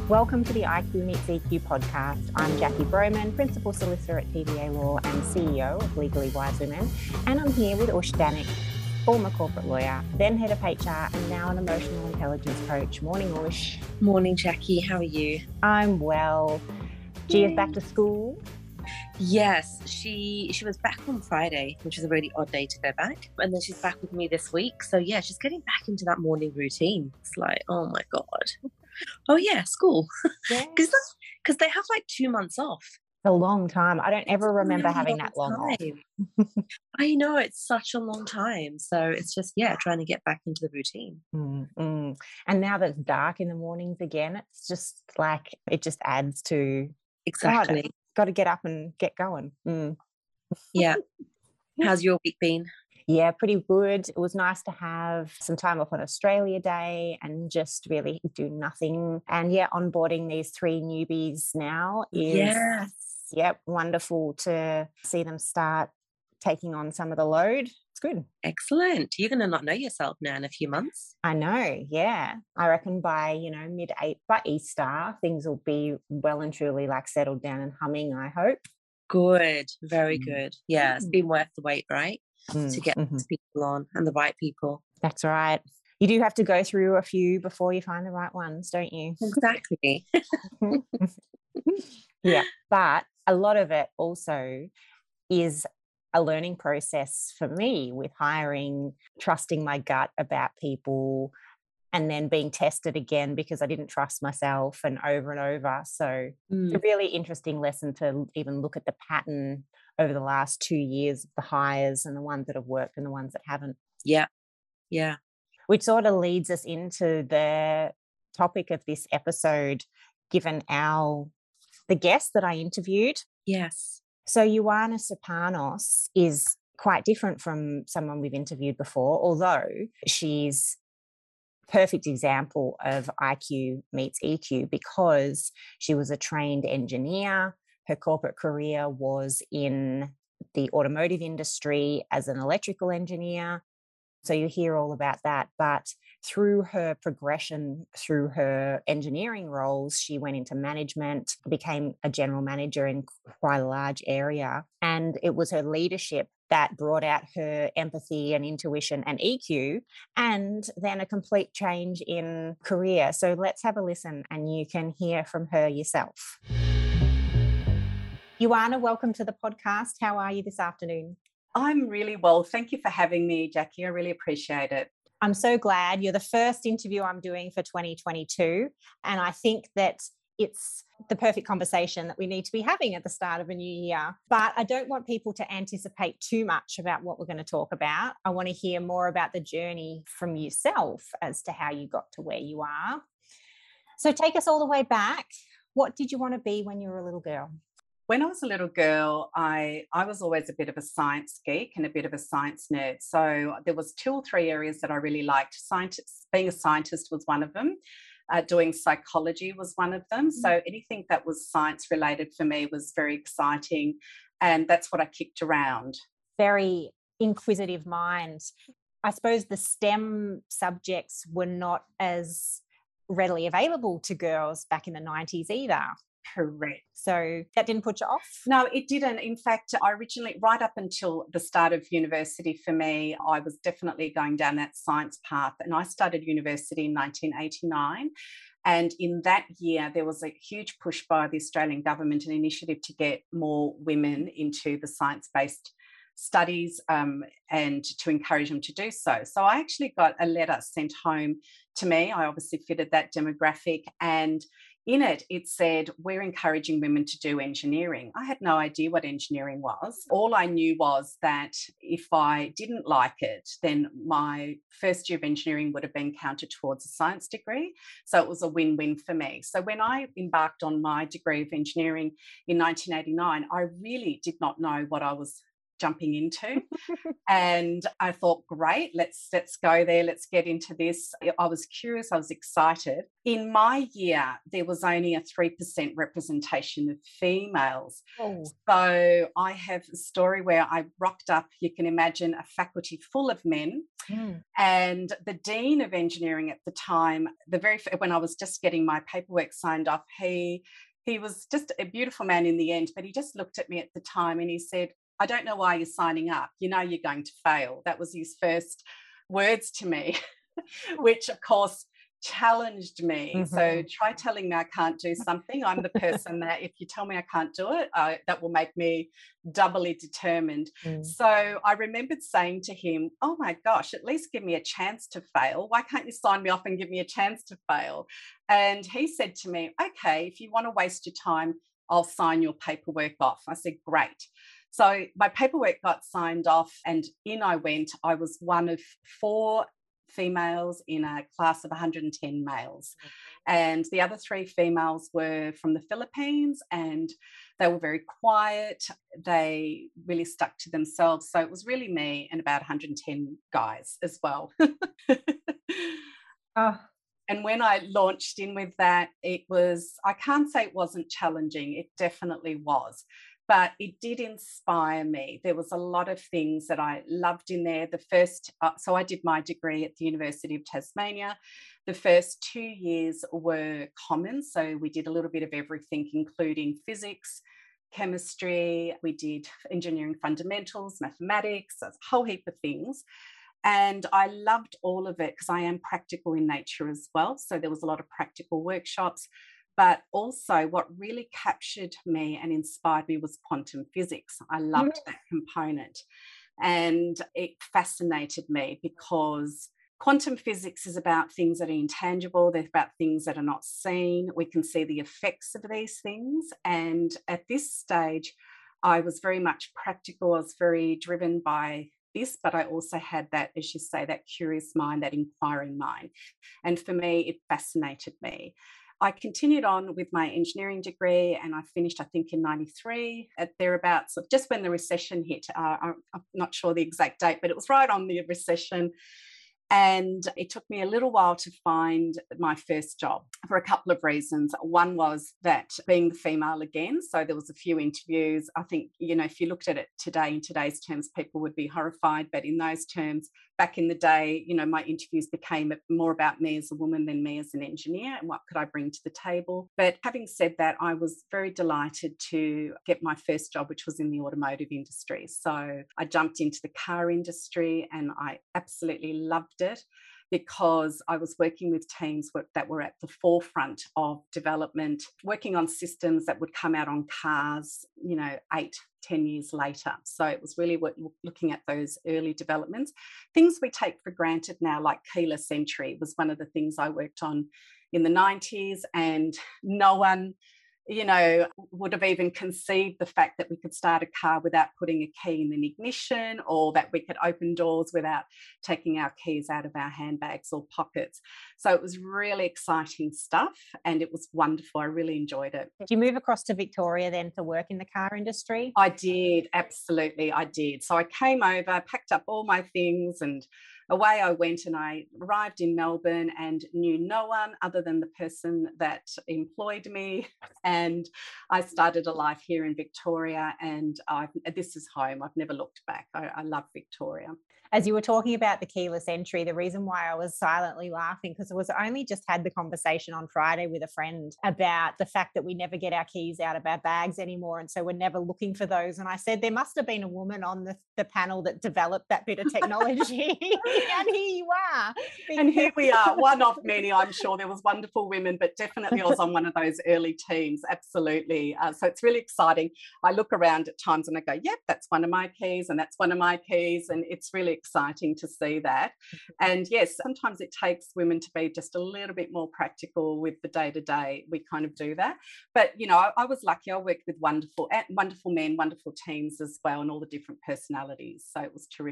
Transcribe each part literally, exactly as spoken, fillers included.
Welcome to the I Q Meets E Q podcast. I'm Jackie Broman, Principal Solicitor at T V A Law and C E O of Legally Wise Women. And I'm here with Ush Danik, former corporate lawyer, then head of H R, and now an emotional intelligence coach. Morning, Ush. Morning, Jackie. How are you? I'm well. Gia's back to school? Yes, she she was back on Friday, which was a really odd day to go back. And then she's back with me this week. So yeah, she's getting back into that morning routine. It's like, oh my God. Oh yeah, school. Yeah. Because because they have like two months off. A long time. I don't ever It's a remember really having that long off. time. I know, it's such a long time. So it's just, yeah, trying to get back into the routine. Mm, mm. And now that it's dark in the mornings again, it's just like, it just adds to, Exactly. God, got to get up and get going. Mm. Yeah. How's your week been? Yeah, pretty good. It was nice to have some time off on Australia Day and just really do nothing. And yeah, onboarding these three newbies now is, Yes. yep, wonderful to see them start taking on some of the load. It's good. Excellent. You're going to not know yourself now in a few months. I know, yeah. I reckon by, you know, mid eight by Easter, things will be well and truly like settled down and humming, I hope. Good. Very Mm. good. Yeah, it's been worth the wait, right? Mm, To get mhm. these people on and the right people. That's right. You do have to go through a few before you find the right ones, don't you? Exactly. Yeah, but a lot of it also is a learning process for me with hiring, trusting my gut about people, and then being tested again because I didn't trust myself, and over and over. So it's a Mm. really interesting lesson to even look at the pattern over the last two years of the hires and the ones that have worked and the ones that haven't. Yeah. Yeah. Which sort of leads us into the topic of this episode, given our the guest that I interviewed. Yes. So Ioana Sopanos is quite different from someone we've interviewed before, although she's a perfect example of I Q meets E Q because she was a trained engineer. Her corporate career was in the automotive industry as an electrical engineer. So you hear all about that. But through her progression, through her engineering roles, she went into management, became a general manager in quite a large area. And it was her leadership that brought out her empathy and intuition and E Q, and then a complete change in career. So let's have a listen and you can hear from her yourself. Ioana, welcome to the podcast. How are you this afternoon? I'm really well. Thank you for having me, Jackie. I really appreciate it. I'm so glad. You're the first interview I'm doing for twenty twenty-two. And I think that it's the perfect conversation that we need to be having at the start of a new year. But I don't want people to anticipate too much about what we're going to talk about. I want to hear more about the journey from yourself as to how you got to where you are. So take us all the way back. What did you want to be when you were a little girl? When I was a little girl, I, I was always a bit of a science geek and a bit of a science nerd. So there was two or three areas that I really liked. Scientist, being a scientist was one of them. Uh, doing psychology was one of them. So anything that was science related for me was very exciting. And that's what I kicked around. Very inquisitive mind. I suppose the STEM subjects were not as readily available to girls back in the nineties either. Correct. So that didn't put you off? No, it didn't. In fact, I originally, right up until the start of university for me, I was definitely going down that science path. And I started university in nineteen eighty-nine. And in that year, there was a huge push by the Australian government, an initiative to get more women into the science-based studies um, and to encourage them to do so. So I actually got a letter sent home to me. I obviously fitted that demographic, and in it, it said, we're encouraging women to do engineering. I had no idea what engineering was. All I knew was that if I didn't like it, then my first year of engineering would have been counted towards a science degree. So it was a win-win for me. So when I embarked on my degree of engineering in nineteen eighty-nine, I really did not know what I was jumping into. And I thought, great, let's let's go there, let's get into this. I was curious, I was excited. In my year, there was only a three percent representation of females. Oh. So I have a story where I rocked up, you can imagine, a faculty full of men. Mm. And the Dean of Engineering at the time, the very when I was just getting my paperwork signed off, he he was just a beautiful man in the end, but he just looked at me at the time and he said, I don't know why you're signing up. You know you're going to fail. That was his first words to me, which of course challenged me. Mm-hmm. So try telling me I can't do something. I'm the person that if you tell me I can't do it, I, that will make me doubly determined. Mm. So I remembered saying to him, oh my gosh, at least give me a chance to fail. Why can't you sign me off and give me a chance to fail? And he said to me, okay, if you want to waste your time, I'll sign your paperwork off. I said, great. So my paperwork got signed off and in I went. I was one of four females in a class of one hundred ten males. Mm-hmm. And the other three females were from the Philippines and they were very quiet. They really stuck to themselves. So it was really me and about one hundred ten guys as well. oh. And when I launched in with that, it was, I can't say it wasn't challenging. It definitely was. But it did inspire me. There was a lot of things that I loved in there. The first, uh, so I did my degree at the University of Tasmania. The first two years were common. So we did a little bit of everything, including physics, chemistry. We did engineering fundamentals, mathematics, a whole heap of things. And I loved all of it because I am practical in nature as well. So there was a lot of practical workshops. But also what really captured me and inspired me was quantum physics. I loved mm-hmm. that component. And it fascinated me because quantum physics is about things that are intangible. They're about things that are not seen. We can see the effects of these things. And at this stage, I was very much practical. I was very driven by this, but I also had that, as you say, that curious mind, that inquiring mind. And for me, it fascinated me. I continued on with my engineering degree and I finished, I think, in ninety-three at thereabouts, just when the recession hit. Uh, I'm not sure the exact date, but it was right on the recession. And it took me a little while to find my first job for a couple of reasons. One was that being the female again, so there was a few interviews. I think, you know, if you looked at it today in today's terms, people would be horrified. But in those terms, back in the day, you know, my interviews became more about me as a woman than me as an engineer and what could I bring to the table. But having said that, I was very delighted to get my first job, which was in the automotive industry. So I jumped into the car industry and I absolutely loved it because I was working with teams that were at the forefront of development, working on systems that would come out on cars, you know, eight, ten years later. So it was really looking at those early developments. Things we take for granted now, like keyless entry, was one of the things I worked on in the nineties, and no one, you know, would have even conceived the fact that we could start a car without putting a key in an ignition, or that we could open doors without taking our keys out of our handbags or pockets. So it was really exciting stuff and it was wonderful. I really enjoyed it. Did you move across to Victoria then to work in the car industry? I did, absolutely, I did. So I came over, packed up all my things and away I went, and I arrived in Melbourne and knew no one other than the person that employed me. And I started a life here in Victoria, and I've, this is home. I've never looked back. I, I love Victoria. As you were talking about the keyless entry, the reason why I was silently laughing, because it was only just had the conversation on Friday with a friend about the fact that we never get our keys out of our bags anymore. And so we're never looking for those. And I said, there must have been a woman on the, the panel that developed that bit of technology. And here you are. And here we are, one of many, I'm sure. There was wonderful women, but definitely I was on one of those early teams, absolutely. Uh, so it's really exciting. I look around at times and I go, yep, that's one of my keys and that's one of my keys. And it's really exciting to see that. And yes, sometimes it takes women to be just a little bit more practical with the day-to-day. We kind of do that. But, you know, I, I was lucky. I worked with wonderful, wonderful men, wonderful teams as well, and all the different personalities. So it was terrific.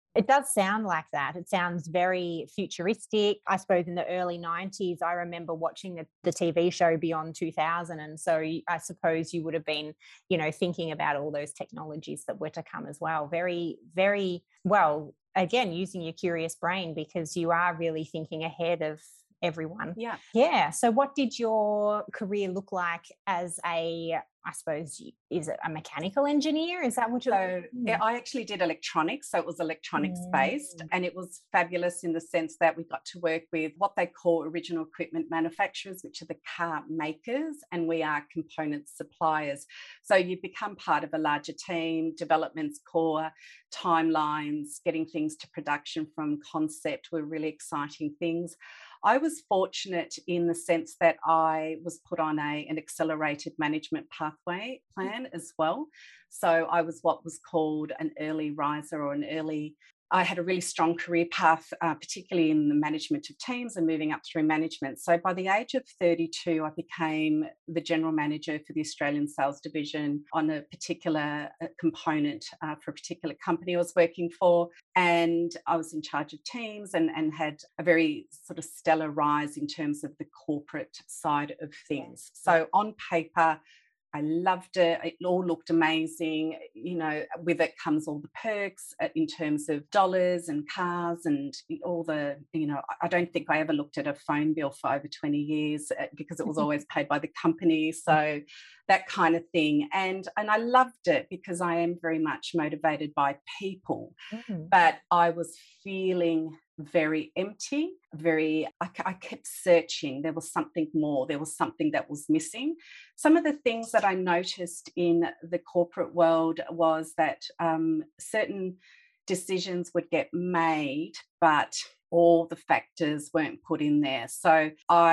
It does sound like that. It sounds very futuristic. I suppose in the early nineties, I remember watching the, the T V show Beyond two thousand. And so I suppose you would have been, you know, thinking about all those technologies that were to come as well. Very, very well, again, using your curious brain, because you are really thinking ahead of everyone. Yeah. Yeah. So what did your career look like as a, I suppose, is it a mechanical engineer? Is that what you're... So Mm. I actually did electronics. So it was electronics Mm. based, and it was fabulous in the sense that we got to work with what they call original equipment manufacturers, which are the car makers, and we are component suppliers. So you become part of a larger team, development's core, timelines, getting things to production from concept were really exciting things. I was fortunate in the sense that I was put on a, an accelerated management pathway plan as well. So I was what was called an early riser, or an early, I had a really strong career path, uh, particularly in the management of teams and moving up through management. So by the age of thirty-two, I became the general manager for the Australian sales division on a particular uh, component uh, for a particular company I was working for. And I was in charge of teams, and, and had a very sort of stellar rise in terms of the corporate side of things. So on paper, I loved it. It all looked amazing. You know, with it comes all the perks in terms of dollars and cars and all the, you know, I don't think I ever looked at a phone bill for over twenty years because it was always paid by the company. So that kind of thing. And, and I loved it because I am very much motivated by people. Mm. But I was feeling very empty, very, I, I kept searching. There was something more. There was something that was missing. Some of the things that I noticed in the corporate world was that um, certain decisions would get made, but all the factors weren't put in there. So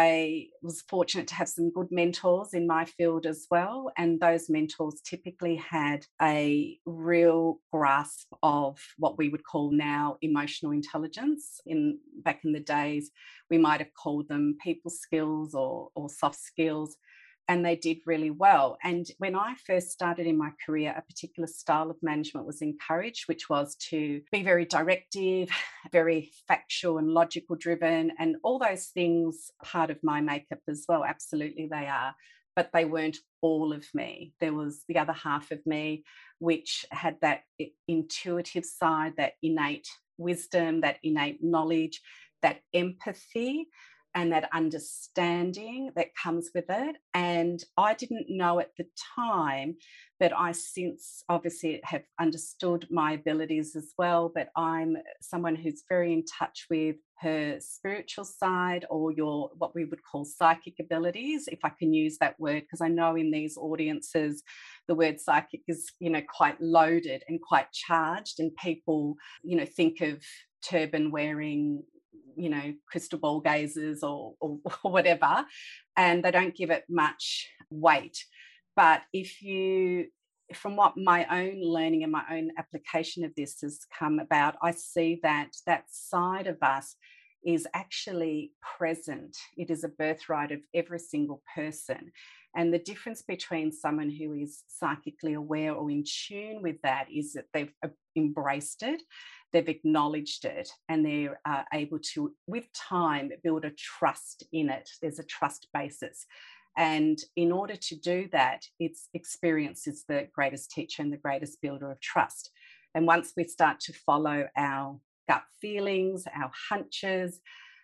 I was fortunate to have some good mentors in my field as well. And those mentors typically had a real grasp of what we would call now emotional intelligence. In back in the days, we might have called them people skills or, or soft skills. And they did really well. And when I first started in my career, a particular style of management was encouraged, which was to be very directive, very factual and logical driven, and all those things part of my makeup as well. Absolutely, they are. But they weren't all of me. There was the other half of me, which had that intuitive side, that innate wisdom, that innate knowledge, that empathy, and that understanding that comes with it. And I didn't know at the time, but I since obviously have understood my abilities as well. But I'm someone who's very in touch with her spiritual side, or your what we would call psychic abilities, if I can use that word, because I know in these audiences the word psychic is, you know, quite loaded and quite charged, and people, you know, think of turban wearing, you know, crystal ball gazers or, or, or whatever, and they don't give it much weight. But if you, from what my own learning and my own application of this has come about, I see that that side of us is actually present. It is a birthright of every single person. And the difference between someone who is psychically aware or in tune with that is that they've embraced it, they've acknowledged it, and they're uh, able to, with time, build a trust in it. There's a trust basis. And in order to do that, it's experience is the greatest teacher and the greatest builder of trust. And once we start to follow our gut feelings, our hunches,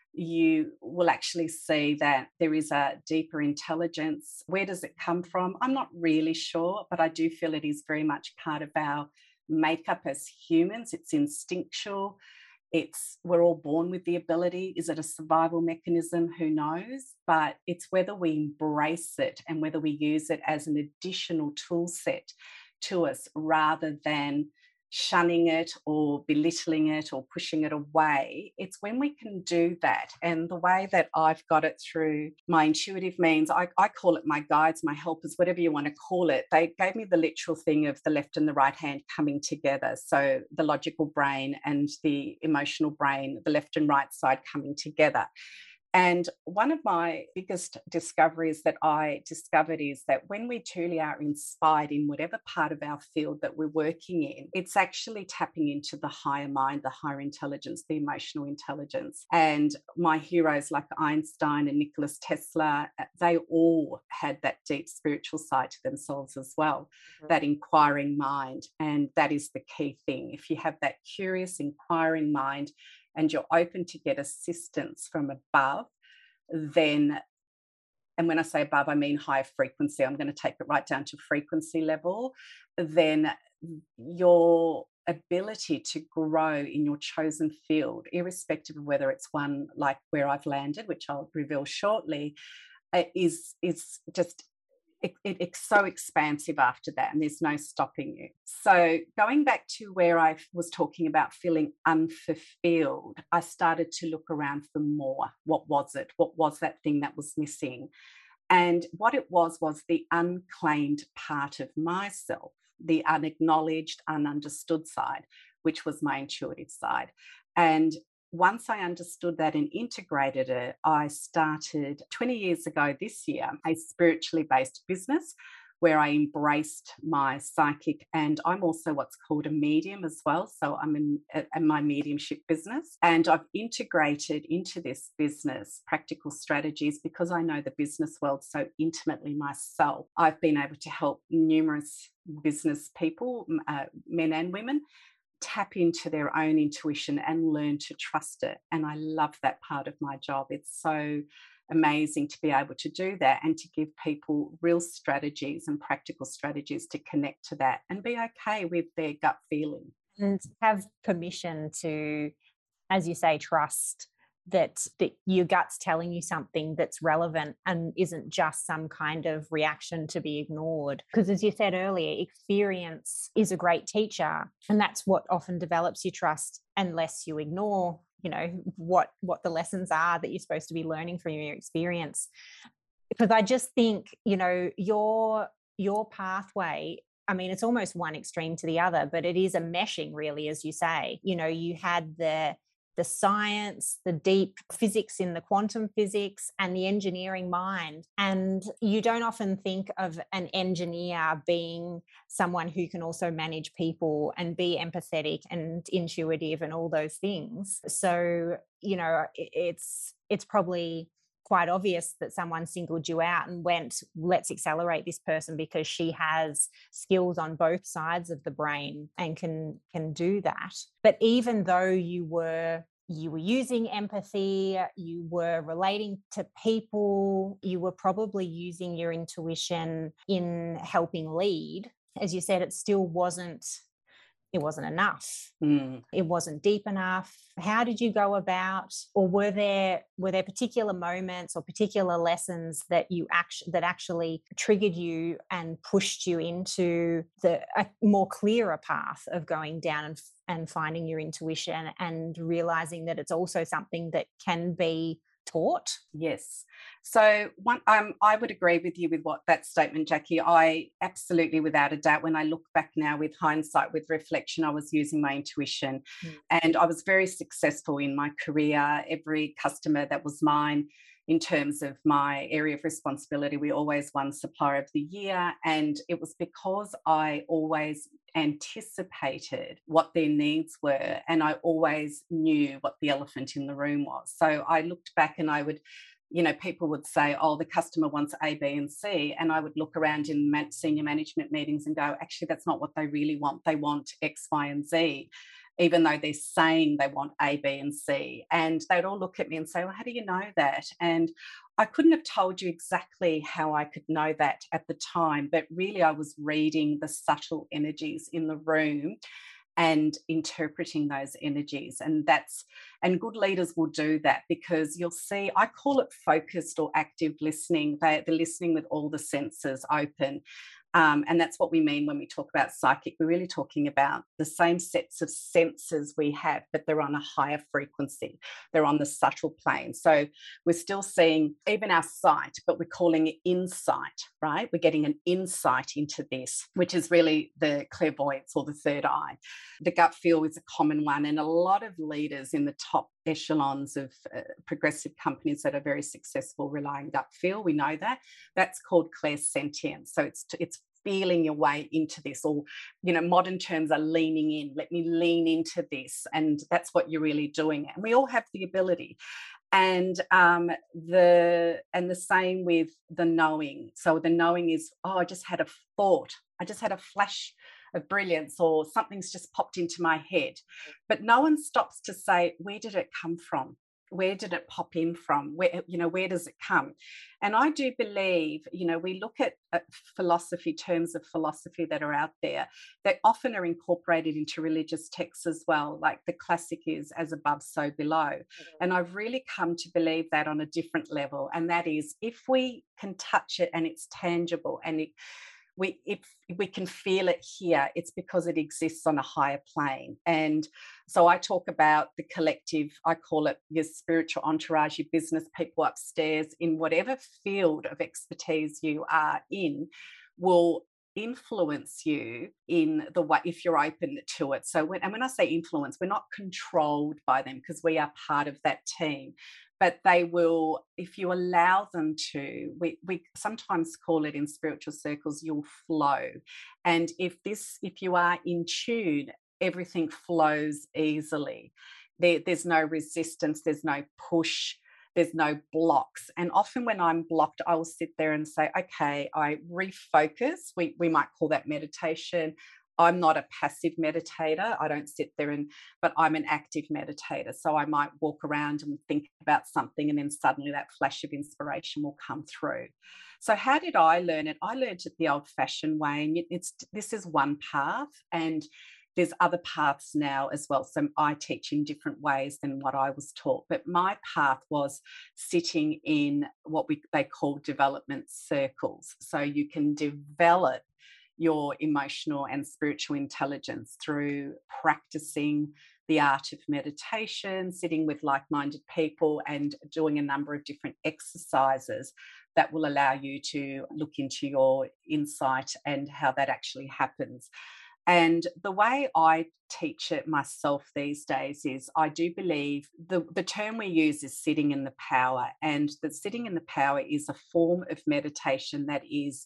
you will actually see that there is a deeper intelligence. Where does it come from? I'm not really sure, but I do feel it is very much part of our makeup as humans. It's instinctual. It's, we're all born with the ability. Is it a survival mechanism? Who knows? But it's whether we embrace it and whether we use it as an additional tool set to us rather than shunning it or belittling it or pushing it away. It's when we can do that. And the way that I've got it through my intuitive means, I, I call it my guides, my helpers, whatever you want to call it. They gave me the literal thing of the left and the right hand coming together. So the logical brain and the emotional brain, the left and right side coming together. And one of my biggest discoveries that I discovered is that when we truly are inspired in whatever part of our field that we're working in, it's actually tapping into the higher mind, the higher intelligence, the emotional intelligence. And my heroes like Einstein and Nikola Tesla, they all had that deep spiritual side to themselves as well, mm-hmm. that inquiring mind. And that is the key thing. If you have that curious, inquiring mind, and you're open to get assistance from above, then, and when I say above, I mean higher frequency, I'm going to take it right down to frequency level, then your ability to grow in your chosen field, irrespective of whether it's one like where I've landed, which I'll reveal shortly, is, is just It, it, it's so expansive after that, and there's no stopping you. So going back to where I was talking about feeling unfulfilled, I started to look around for more. What was it? What was that thing that was missing? And what it was was the unclaimed part of myself, the unacknowledged, ununderstood side, which was my intuitive side. And once I understood that and integrated it, I started twenty years ago this year a spiritually based business where I embraced my psychic, and I'm also what's called a medium as well. So I'm in, in my mediumship business, and I've integrated into this business practical strategies because I know the business world so intimately myself. I've been able to help numerous business people, uh, men and women, tap into their own intuition and learn to trust it. And I love that part of my job. It's so amazing to be able to do that and to give people real strategies and practical strategies to connect to that and be okay with their gut feeling. And have permission to, as you say, trust that, that your gut's telling you something that's relevant and isn't just some kind of reaction to be ignored. Because as you said earlier, experience is a great teacher, and that's what often develops your trust unless you ignore, you know, what, what the lessons are that you're supposed to be learning from your experience. Because I just think, you know, your, your pathway, I mean, it's almost one extreme to the other, but it is a meshing really, as you say. You know, you had the the science, the deep physics in the quantum physics, and the engineering mind. And you don't often think of an engineer being someone who can also manage people and be empathetic and intuitive and all those things. So, you know, it's it's probably quite obvious that someone singled you out and went, let's accelerate this person because she has skills on both sides of the brain and can can do that. But even though you were you were using empathy, you were relating to people, you were probably using your intuition in helping lead, as you said, it still wasn't It wasn't enough. Mm. It wasn't deep enough. How did you go about, or were there were there particular moments or particular lessons that you actually that actually triggered you and pushed you into the a more clearer path of going down and, and finding your intuition and realizing that it's also something that can be taught? Yes. So one, um, I would agree with you with what that statement, Jackie. I absolutely, without a doubt, when I look back now with hindsight, with reflection, I was using my intuition, mm. and I was very successful in my career. Every customer that was mine, in terms of my area of responsibility, we always won Supplier of the Year, and it was because I always anticipated what their needs were, and I always knew what the elephant in the room was. So I looked back and I would, you know, people would say, oh, the customer wants A, B, and C. And I would look around in senior management meetings and go, actually, that's not what they really want. They want X, Y, and Z, even though they're saying they want A, B, and C. And they'd all look at me and say, well, how do you know that? And I couldn't have told you exactly how I could know that at the time, but really I was reading the subtle energies in the room and interpreting those energies. And that's, and good leaders will do that, because you'll see, I call it focused or active listening. They, they're listening with all the senses open. Um, and that's what we mean when we talk about psychic. We're really talking about the same sets of senses we have, but they're on a higher frequency. They're on the subtle plane. So we're still seeing even our sight, but we're calling it insight, right? We're getting an insight into this, which is really the clairvoyance or the third eye. The gut feel is a common one. And a lot of leaders in the top echelons of uh, progressive companies that are very successful relying gut feel. We know that. That's called clairsentience. So it's it's feeling your way into this, or, you know, modern terms are leaning in. Let me lean into this. And that's what you're really doing. And we all have the ability. And um, the and the same with the knowing. So the knowing is, oh, I just had a thought. I just had a flash of brilliance, or something's just popped into my head. But no one stops to say, where did it come from? Where did it pop in from? Where, you know, where does it come? And I do believe, you know, we look at, at philosophy, terms of philosophy that are out there, they often are incorporated into religious texts as well. Like the classic is as above, so below. Mm-hmm. And I've really come to believe that on a different level. And that is, if we can touch it and it's tangible, and it, we if we can feel it here, it's because it exists on a higher plane. And so I talk about the collective, I call it your spiritual entourage, your business people upstairs, in whatever field of expertise you are in, will influence you in the way, if you're open to it. So when, and when I say influence, we're not controlled by them, because we are part of that team. But they will, if you allow them to, we, we sometimes call it in spiritual circles, you'll flow. And if this, if you are in tune, everything flows easily. There, there's no resistance, there's no push, there's no blocks. And often when I'm blocked, I will sit there and say, okay, I refocus. We, we might call that meditation. I'm not a passive meditator. I don't sit there and, but I'm an active meditator. So I might walk around and think about something, and then suddenly that flash of inspiration will come through. So how did I learn it? I learned it the old-fashioned way. And it's, this is one path, and there's other paths now as well. So I teach in different ways than what I was taught. But my path was sitting in what we they call development circles. So you can develop your emotional and spiritual intelligence through practicing the art of meditation, sitting with like-minded people, and doing a number of different exercises that will allow you to look into your insight and how that actually happens. And the way I teach it myself these days is, I do believe the, the term we use is sitting in the power, and that sitting in the power is a form of meditation that is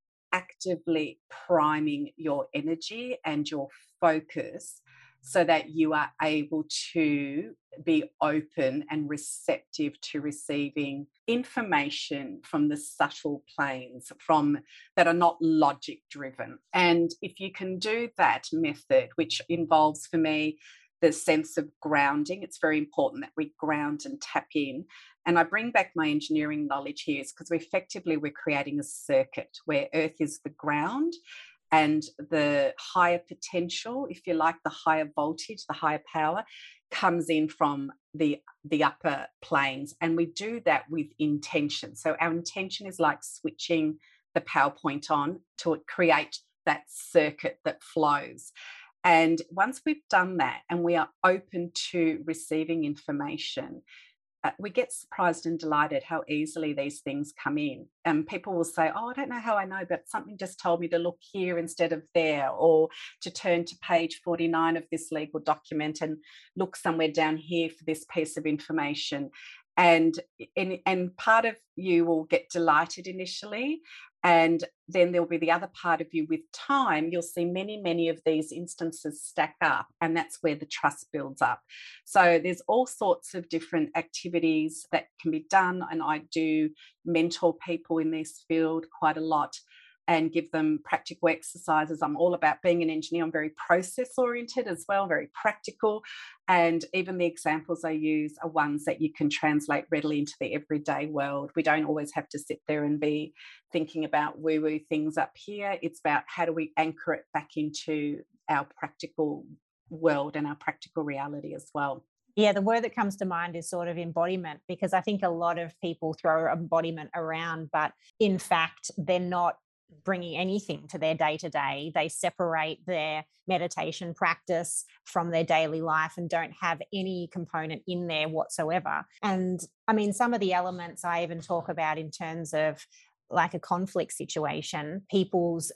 actively priming your energy and your focus, so that you are able to be open and receptive to receiving information from the subtle planes, from that are not logic driven. And if you can do that method, which involves for me the sense of grounding, it's very important that we ground and tap in. And I bring back my engineering knowledge here, is because we effectively we're creating a circuit where Earth is the ground, and the higher potential, if you like, the higher voltage, the higher power, comes in from the, the upper planes. And we do that with intention. So our intention is like switching the PowerPoint on to create that circuit that flows. And once we've done that and we are open to receiving information, uh, we get surprised and delighted how easily these things come in. And people will say, oh, I don't know how I know, but something just told me to look here instead of there, or to turn to page forty-nine of this legal document and look somewhere down here for this piece of information. And, and, and part of you will get delighted initially, and then there'll be the other part of you. With time, you'll see many, many of these instances stack up, and that's where the trust builds up. So there's all sorts of different activities that can be done, and I do mentor people in this field quite a lot and give them practical exercises. I'm all about being an engineer. I'm very process oriented as well, very practical. And even the examples I use are ones that you can translate readily into the everyday world. We don't always have to sit there and be thinking about woo-woo things up here. It's about how do we anchor it back into our practical world and our practical reality as well. Yeah, the word that comes to mind is sort of embodiment, because I think a lot of people throw embodiment around, but in fact, they're not bringing anything to their day-to-day. They separate their meditation practice from their daily life and don't have any component in there whatsoever. And I mean, some of the elements I even talk about in terms of like a conflict situation, people's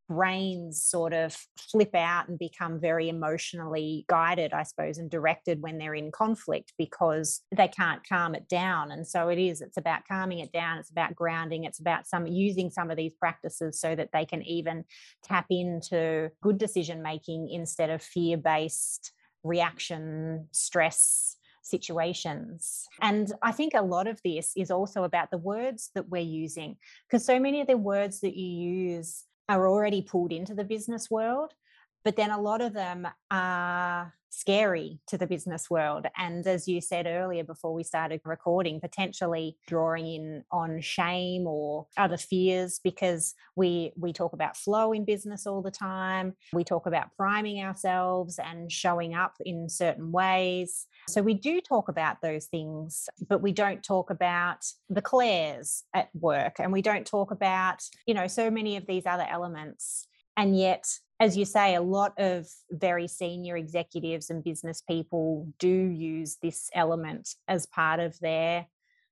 brains sort of flip out and become very emotionally guided, I suppose, and directed when they're in conflict because they can't calm it down. And so it is, it's about calming it down. It's about grounding. It's about some using some of these practices so that they can even tap into good decision making instead of fear-based reaction, stress situations. And I think a lot of this is also about the words that we're using, because so many of the words that you use are already pulled into the business world, but then a lot of them are scary to the business world. And as you said earlier before we started recording, potentially drawing in on shame or other fears, because we we talk about flow in business all the time. We talk about priming ourselves and showing up in certain ways. So we do talk about those things, but we don't talk about the Claires at work, and we don't talk about, you know, so many of these other elements. And yet, as you say, a lot of very senior executives and business people do use this element as part of their,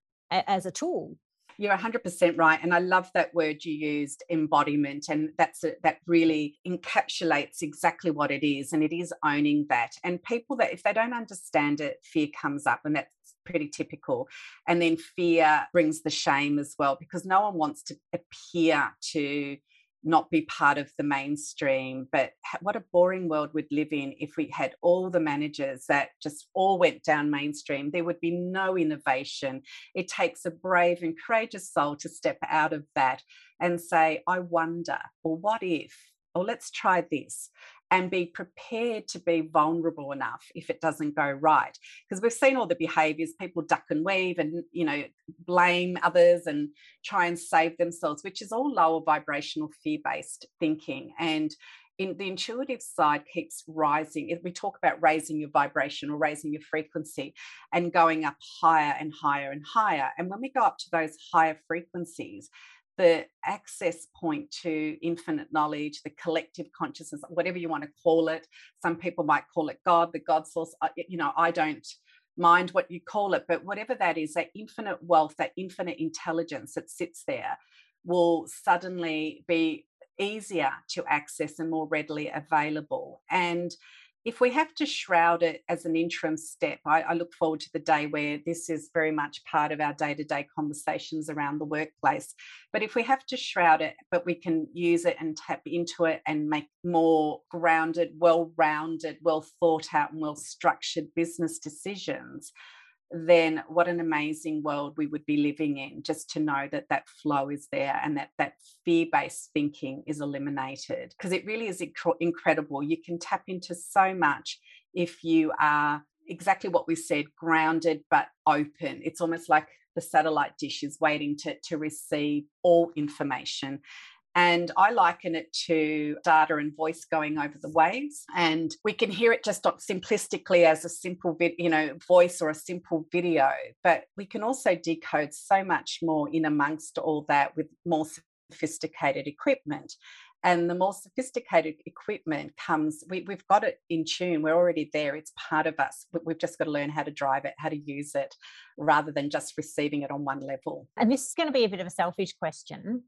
as a tool. You're one hundred percent right. And I love that word you used, embodiment. And that's a, that really encapsulates exactly what it is. And it is owning that. And people that, if they don't understand it, fear comes up, and that's pretty typical. And then fear brings the shame as well, because no one wants to appear to not be part of the mainstream. But what a boring world we'd live in if we had all the managers that just all went down mainstream. There would be no innovation. It takes a brave and courageous soul to step out of that and say, I wonder, or what if, or let's try this, and be prepared to be vulnerable enough if it doesn't go right. Because we've seen all the behaviours, people duck and weave and, you know, blame others and try and save themselves, which is all lower vibrational fear-based thinking. And in the intuitive side keeps rising. We talk about raising your vibration or raising your frequency and going up higher and higher and higher. And when we go up to those higher frequencies, the access point to infinite knowledge, the collective consciousness, whatever you want to call it. Some people might call it God, the God source. You know, I don't mind what you call it, but whatever that is, that infinite wealth, that infinite intelligence that sits there will suddenly be easier to access and more readily available. And if we have to shroud it as an interim step, I, I look forward to the day where this is very much part of our day-to-day conversations around the workplace. But if we have to shroud it, but we can use it and tap into it and make more grounded, well-rounded, well thought out and well-structured business decisions, then what an amazing world we would be living in, just to know that that flow is there and that that fear-based thinking is eliminated. Because it really is inc- incredible. You can tap into so much if you are exactly what we said, grounded but open. It's almost like the satellite dish is waiting to, to receive all information. And I liken it to data and voice going over the waves. And we can hear it just not simplistically as a simple vid- you know, voice or a simple video, but we can also decode so much more in amongst all that with more sophisticated equipment. And the more sophisticated equipment comes, we, we've got it in tune. We're already there. It's part of us. We've just got to learn how to drive it, how to use it, rather than just receiving it on one level. And this is going to be a bit of a selfish question.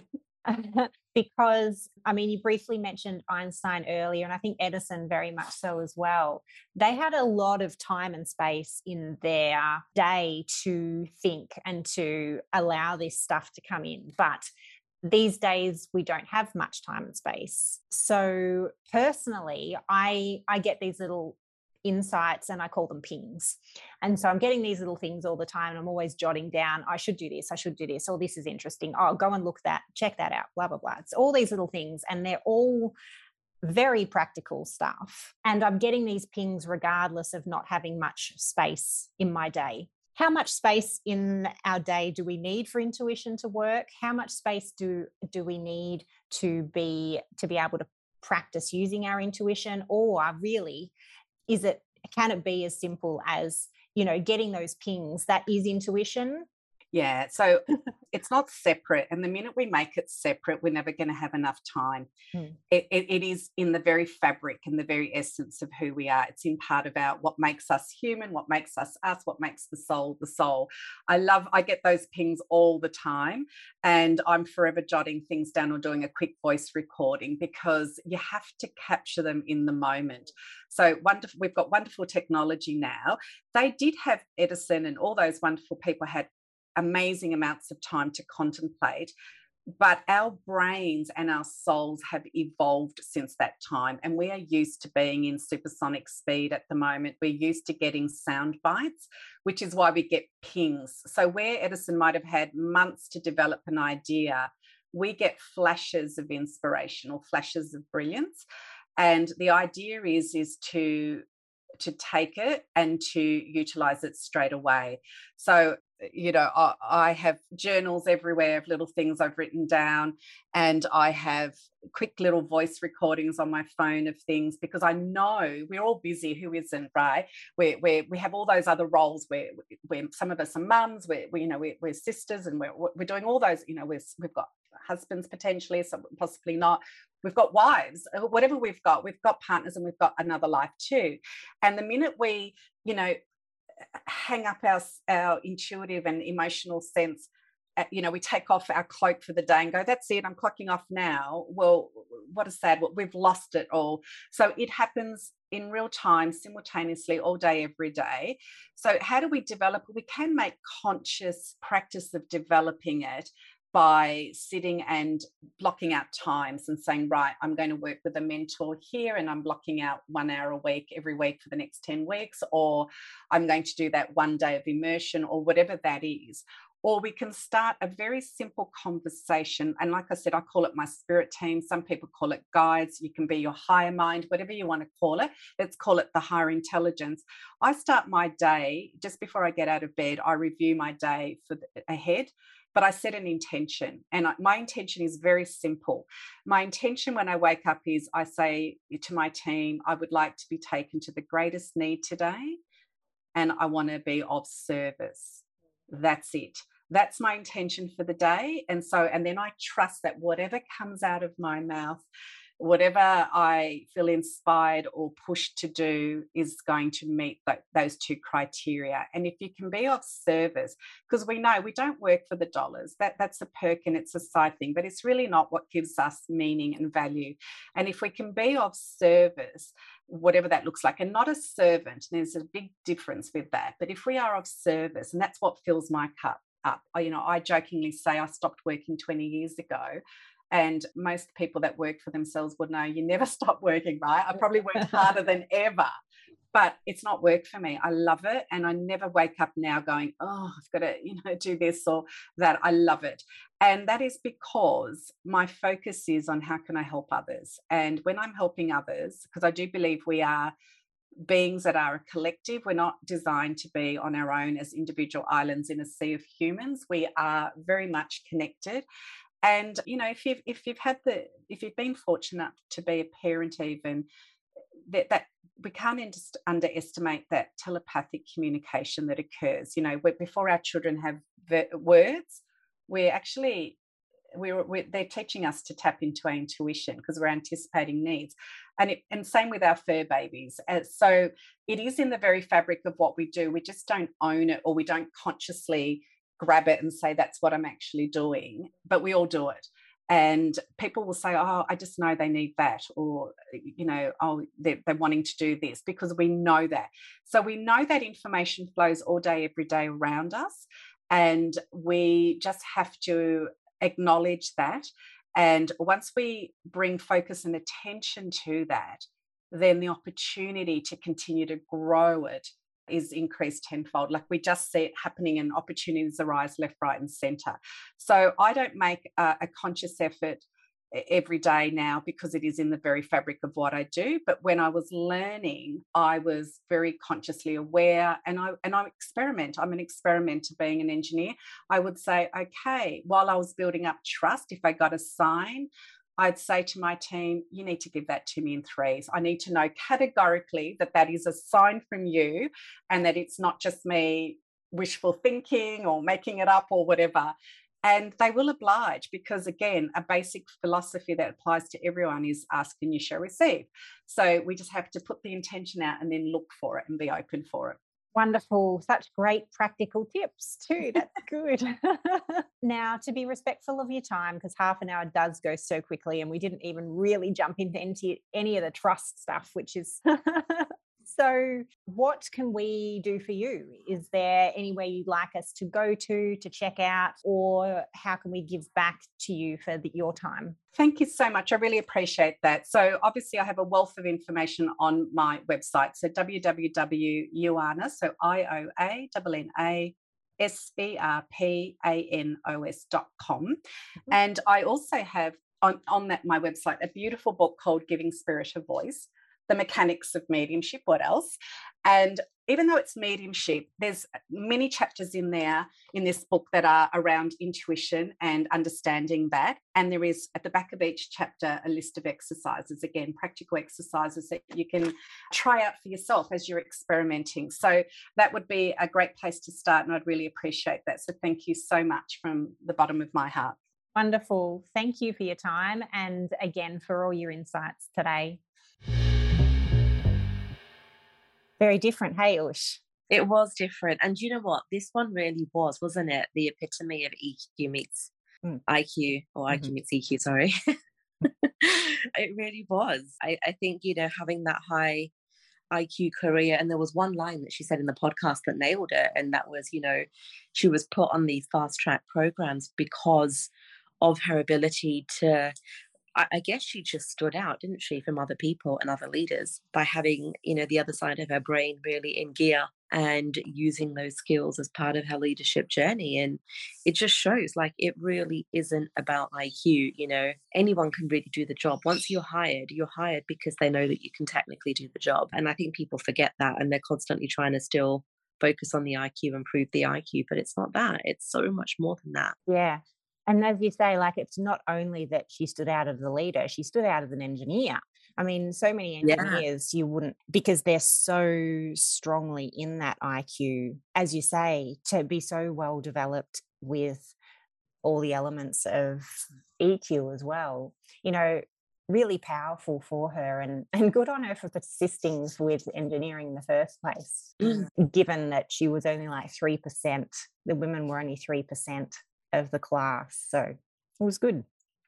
Because, I mean, you briefly mentioned Einstein earlier, and I think Edison very much so as well. They had a lot of time and space in their day to think and to allow this stuff to come in. But these days, we don't have much time and space. So personally, I, I get these little insights, and I call them pings. And so I'm getting these little things all the time, and I'm always jotting down, I should do this, I should do this, oh, this is interesting, oh, go and look that, check that out, blah, blah, blah. It's all these little things, and they're all very practical stuff. And I'm getting these pings regardless of not having much space in my day. How much space in our day do we need for intuition to work? How much space do, do we need to be, to be able to practice using our intuition? Or really, Is it, can it be as simple as, you know, getting those pings? That is intuition. Yeah, so it's not separate. And the minute we make it separate, we're never going to have enough time. Mm. It, it, it is in the very fabric and the very essence of who we are. It's in part about what makes us human, what makes us us, what makes the soul the soul. I love, I get those pings all the time, and I'm forever jotting things down or doing a quick voice recording because you have to capture them in the moment. So wonderful, we've got wonderful technology now. They did have Edison, and all those wonderful people had amazing amounts of time to contemplate, but our brains and our souls have evolved since that time, and we are used to being in supersonic speed at the moment. We're used to getting sound bites, which is why we get pings. So where Edison might have had months to develop an idea, we get flashes of inspiration or flashes of brilliance. And the idea is is to to take it and to utilize it straight away. So, you know, I, I have journals everywhere of little things I've written down, and I have quick little voice recordings on my phone of things, because I know we're all busy. Who isn't, right? We we we have all those other roles where where some of us are mums, we're we, you know we're, we're sisters, and we're we're doing all those. You know, we're, we've got husbands potentially, some possibly not. We've got wives, whatever we've got, we've got partners, and we've got another life too. And the minute we, you know, hang up our, our intuitive and emotional sense, you know, we take off our cloak for the day and go, that's it, I'm clocking off now. Well, what a sad, well, we've lost it all. So it happens in real time, simultaneously, all day, every day. So how do we develop? We can make conscious practice of developing it by sitting and blocking out times and saying, right, I'm going to work with a mentor here, and I'm blocking out one hour a week every week for the next ten weeks, or I'm going to do that one day of immersion, or whatever that is. Or we can start a very simple conversation. And like I said, I call it my spirit team. Some people call it guides. You can be your higher mind, whatever you want to call it. Let's call it the higher intelligence. I start my day just before I get out of bed. I review my day for the, ahead. But I set an intention, and my intention is very simple. My intention when I wake up is I say to my team, I would like to be taken to the greatest need today, and I want to be of service. That's it. That's my intention for the day. And so, and then I trust that whatever comes out of my mouth, whatever I feel inspired or pushed to do, is going to meet th- those two criteria. And if you can be of service, because we know we don't work for the dollars, that, that's a perk and it's a side thing, but it's really not what gives us meaning and value. And if we can be of service, whatever that looks like, and not a servant, there's a big difference with that. But if we are of service, and that's what fills my cup up. You know, I jokingly say I stopped working twenty years ago. And most people that work for themselves would know you never stop working, right? I probably worked harder than ever, but it's not work for me. I love it. And I never wake up now going, oh, I've got to, you know, do this or that. I love it. And that is because my focus is on how can I help others? And when I'm helping others, because I do believe we are beings that are a collective. We're not designed to be on our own as individual islands in a sea of humans. We are very much connected. And, you know, if you've, if you've had the, if you've been fortunate to be a parent even, that, that we can't underestimate that telepathic communication that occurs. You know, before our children have words, we're actually, we're, we're, they're teaching us to tap into our intuition because we're anticipating needs. And, it, and same with our fur babies. Uh, so it is in the very fabric of what we do. We just don't own it, or we don't consciously grab it and say that's what I'm actually doing, but we all do it. And people will say, oh, I just know they need that, or, you know, oh, they're, they're wanting to do this, because we know that. So we know that information flows all day, every day around us. And we just have to acknowledge that. And once we bring focus and attention to that, then the opportunity to continue to grow it is increased tenfold. Like we just see it happening, and opportunities arise left, right, and centre. So I don't make a, a conscious effort every day now because it is in the very fabric of what I do. But when I was learning, I was very consciously aware, and I and I experiment. I'm an experimenter being an engineer. I would say, okay, while I was building up trust, if I got a sign, I'd say to my team, you need to give that to me in threes. I need to know categorically that that is a sign from you, and that it's not just me wishful thinking or making it up or whatever. And they will oblige because, again, a basic philosophy that applies to everyone is ask and you shall receive. So we just have to put the intention out and then look for it and be open for it. Wonderful. Such great practical tips too. That's good. Now, to be respectful of your time, because half an hour does go so quickly and we didn't even really jump into, into any of the trust stuff, which is... So what can we do for you? Is there anywhere you'd like us to go to, to check out, or how can we give back to you for the, your time? Thank you so much. I really appreciate that. So obviously I have a wealth of information on my website. So w w w dot ioana, so I O A N N A S E R P A N O S dot com. Mm-hmm. And I also have on, on that my website a beautiful book called Giving Spirit a Voice, The Mechanics of Mediumship, what else? And even though it's mediumship, there's many chapters in there in this book that are around intuition and understanding that. And there is at the back of each chapter a list of exercises, again, practical exercises that you can try out for yourself as you're experimenting. So that would be a great place to start, and I'd really appreciate that. So thank you so much from the bottom of my heart. Wonderful. Thank you for your time, and again for all your insights today. Very different, hey, Ush? It was different. And you know what? This one really was, wasn't it? The epitome of E Q meets mm. I Q, or mm-hmm. I Q meets E Q, sorry. It really was. I, I think, you know, having that high I Q career, and there was one line that she said in the podcast that nailed it, and that was, you know, she was put on these fast track programs because of her ability to... I guess she just stood out, didn't she, from other people and other leaders by having, you know, the other side of her brain really in gear and using those skills as part of her leadership journey. And it just shows like it really isn't about I Q. You know, anyone can really do the job. Once you're hired, you're hired because they know that you can technically do the job. And I think people forget that, and they're constantly trying to still focus on the I Q, improve the I Q, but it's not that. It's so much more than that. Yeah. And as you say, like, it's not only that she stood out as a leader, she stood out as an engineer. I mean, so many engineers, yeah. you wouldn't, because they're so strongly in that I Q, as you say, to be so well developed with all the elements of E Q as well, you know, really powerful for her, and, and good on her for persisting with engineering in the first place, mm. given that she was only like three percent, the women were only three percent of the class. So it was good.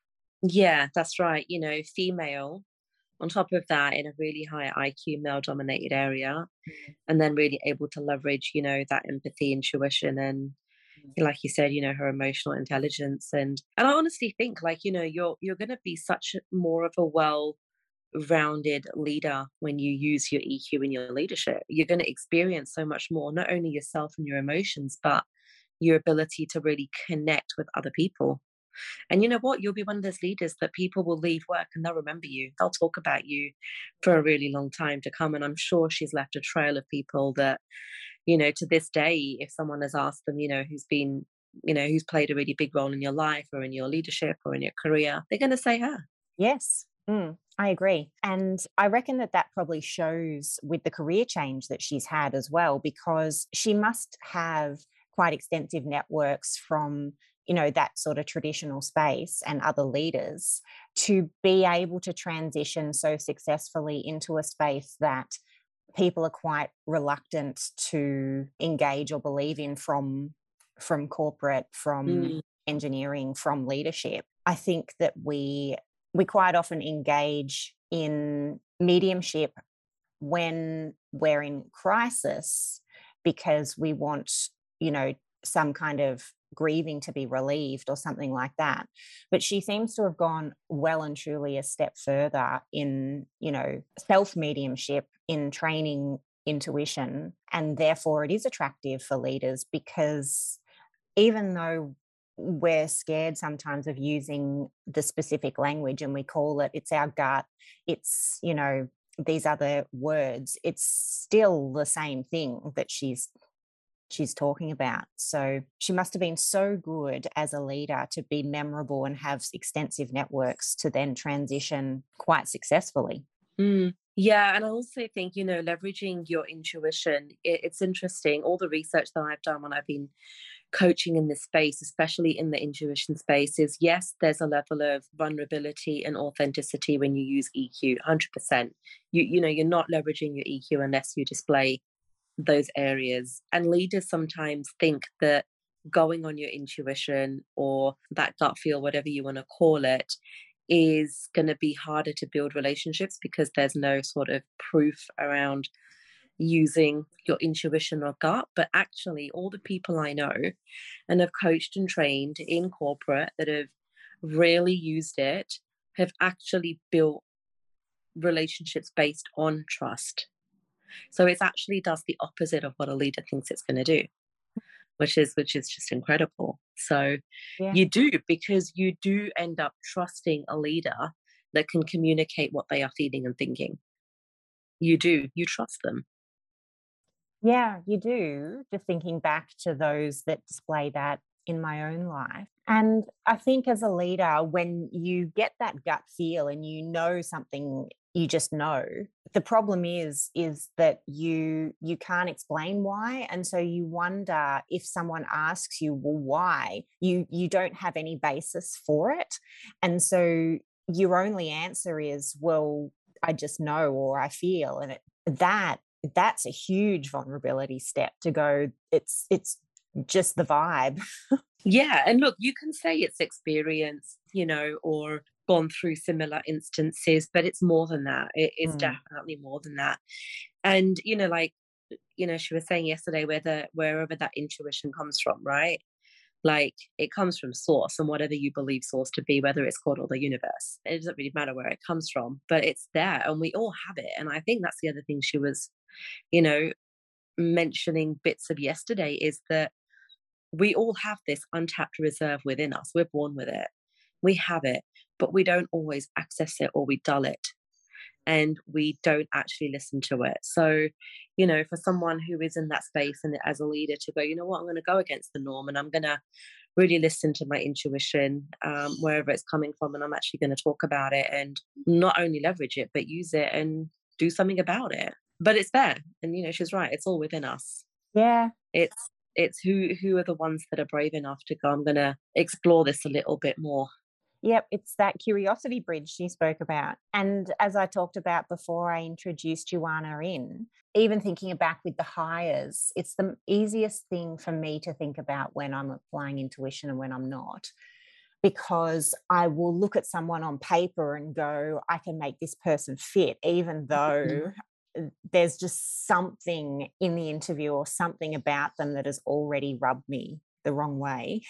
Yeah, that's right. You know, female on top of that in a really high I Q male dominated area, mm. and then really able to leverage, you know, that empathy, intuition, and mm. like you said, you know, her emotional intelligence. And and I honestly think, like, you know, you're you're going to be such more of a well rounded leader when you use your E Q in your leadership. You're going to experience so much more, not only yourself and your emotions, but your ability to really connect with other people. And you know what? You'll be one of those leaders that people will leave work and they'll remember you. They'll talk about you for a really long time to come. And I'm sure she's left a trail of people that, you know, to this day, if someone has asked them, you know, who's been, you know, who's played a really big role in your life or in your leadership or in your career, they're going to say her. Yes. Mm, I agree. And I reckon that that probably shows with the career change that she's had as well, because she must have quite extensive networks from, you know, that sort of traditional space and other leaders to be able to transition so successfully into a space that people are quite reluctant to engage or believe in from, from corporate, from mm. engineering, from leadership. I think that we we quite often engage in mediumship when we're in crisis because we want, you know, some kind of grieving to be relieved or something like that. But she seems to have gone well and truly a step further in, you know, self-mediumship, in training intuition. And therefore it is attractive for leaders, because even though we're scared sometimes of using the specific language and we call it, it's our gut, it's, you know, these other words, it's still the same thing that she's she's talking about. So she must have been so good as a leader to be memorable and have extensive networks to then transition quite successfully. Mm, Yeah, and I also think, you know, leveraging your intuition, it, it's interesting. All the research that I've done when I've been coaching in this space, especially in the intuition space, is yes, there's a level of vulnerability and authenticity when you use E Q, one hundred percent. You, you know, you're not leveraging your E Q unless you display those areas. And leaders sometimes think that going on your intuition or that gut feel, whatever you want to call it, is going to be harder to build relationships because there's no sort of proof around using your intuition or gut. But actually, all the people I know and have coached and trained in corporate that have really used it have actually built relationships based on trust. So it actually does the opposite of what a leader thinks it's going to do, which is which is just incredible. So Yeah. you do, because you do end up trusting a leader that can communicate what they are feeling and thinking. You do, you trust them. Yeah, you do. Just thinking back to those that display that in my own life. And I think as a leader, when you get that gut feel and you know something, you just know. The problem is, is that you you can't explain why. And so you wonder if someone asks you, well, why? You you don't have any basis for it. And so your only answer is, well, I just know or I feel. And it, that that's a huge vulnerability step to go, it's it's just the vibe. Yeah, and look, you can say it's experience, you know, or gone through similar instances, but it's more than that. It is Mm. definitely more than that. And you know, like, you know, she was saying yesterday, whether wherever that intuition comes from, right? Like, it comes from source, and whatever you believe source to be, whether it's God or the universe, it doesn't really matter where it comes from, but it's there and we all have it. And I think that's the other thing she was, you know, mentioning bits of yesterday, is that we all have this untapped reserve within us. We're born with it. We have it, but we don't always access it, or we dull it and we don't actually listen to it. So, you know, for someone who is in that space and as a leader to go, you know what, I'm going to go against the norm and I'm going to really listen to my intuition, um, wherever it's coming from. And I'm actually going to talk about it and not only leverage it, but use it and do something about it. But it's there. And, you know, she's right. It's all within us. Yeah. It's, it's who, who are the ones that are brave enough to go, I'm going to explore this a little bit more. Yep, it's that curiosity bridge she spoke about. And as I talked about before I introduced Joanna in, even thinking back with the hires, it's the easiest thing for me to think about when I'm applying intuition and when I'm not, because I will look at someone on paper and go, I can make this person fit, even though there's just something in the interview or something about them that has already rubbed me the wrong way.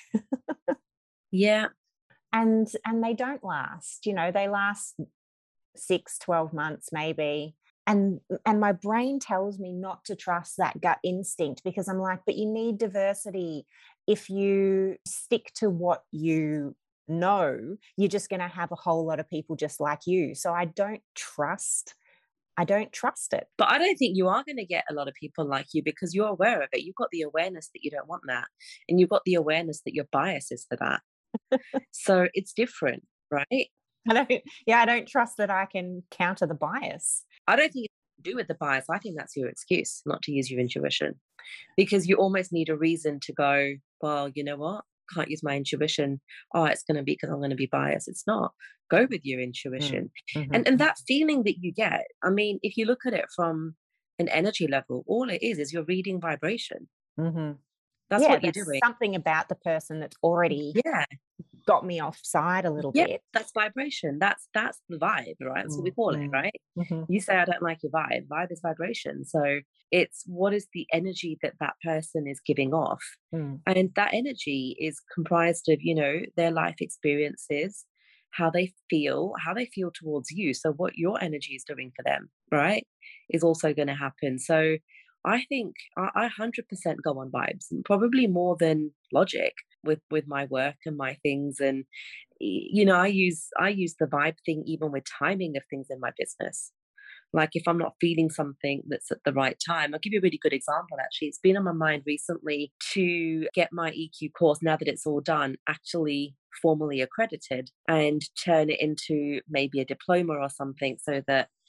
Yeah. And and they don't last, you know, they last six, twelve months maybe. And and my brain tells me not to trust that gut instinct, because I'm like, but you need diversity. If you stick to what you know, you're just going to have a whole lot of people just like you. So I don't trust I don't trust it. But I don't think you are going to get a lot of people like you, because you're aware of it. You've got the awareness that you don't want that. And you've got the awareness that your bias is for that. So it's different, right? I don't, yeah, I don't trust that I can counter the bias. I don't think it's to do with the bias. I think that's your excuse not to use your intuition, because you almost need a reason to go, well, you know what? Can't use my intuition. Oh, it's going to be because I'm going to be biased. It's not. Go with your intuition. Mm-hmm. And, and that feeling that you get, I mean, if you look at it from an energy level, all it is is you're reading vibration. Mm-hmm. That's yeah, what you're there's doing. something about the person that's already Yeah. got me offside a little Yeah, bit. that's vibration. That's that's the vibe, right? That's what we call it, Mm-hmm. right? Mm-hmm. You say, I don't like your vibe. Vibe is vibration. So it's what is the energy that that person is giving off. Mm. And that energy is comprised of, you know, their life experiences, how they feel, how they feel towards you. So what your energy is doing for them, right, is also going to happen. So I think I, I one hundred percent go on vibes, and probably more than logic with with my work and my things. And you know, I use I use the vibe thing even with timing of things in my business. Like if I'm not feeling something that's at the right time, I'll give you a really good example. Actually, it's been on my mind recently to get my E Q course, now that it's all done, actually formally accredited, and turn it into maybe a diploma or something, so that